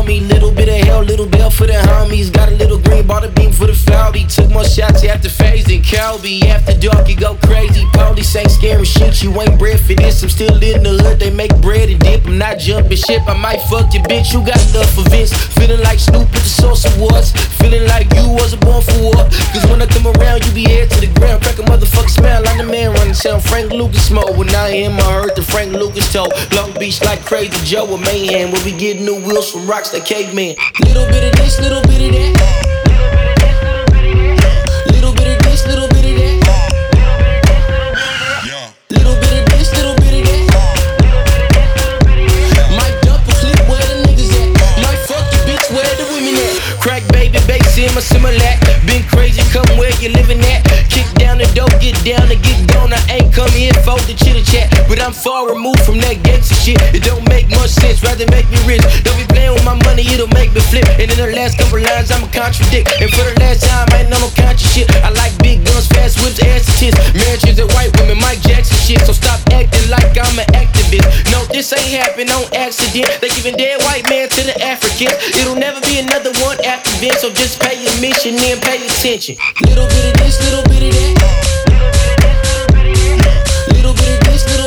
me. Little bit of hell, little bell for the homies. Got a little green, bought a beam for the Faldy. Took more shots after phase than Calby. After dark, you go crazy. Police ain't scary shit, you ain't bred for this. I'm still in the hood, they make bread and dip. I'm not jumping ship, I might fuck your bitch. You got love for Vince. Feeling like Snoop with the Source Awards. Feeling like you wasn't born for war. Cause when I come around, you be head to the ground. Crack a motherfucker smell like the man running sound. Frank Lucas mode. When I hear I heard the Frank Lucas told. Long Beach like Crazy Joe with Mayhem. We'll be getting new wheels from rocks like caveman. Little bit of this, little bit of that. Little bit of this, little bit of that. Little bit of this, little bit of that. Might dump a clip where the niggas at. Might fuck your bitch where the women at. Crack baby, bass in my Similac. Been crazy, come where you living at. Kick down the dope, get down and get gone. I ain't come here for the chitter chat, but I'm far removed from that gangsta shit. It don't make much sense, rather make me rich. Don't be playing with my money, it'll make me flip. And in the last couple lines, I'ma contradict. And for the last time, I ain't on no conscious shit. I like big guns, fast whips, ass and tits. Marriages and white women, Mike Jackson shit. So stop acting like I'm an activist. No, this ain't happen on accident. They giving dead white man to the Africans. It'll never be another one after Vince. So just pay your mission and pay attention. Little bit of this, little bit of that. Little bit of this, little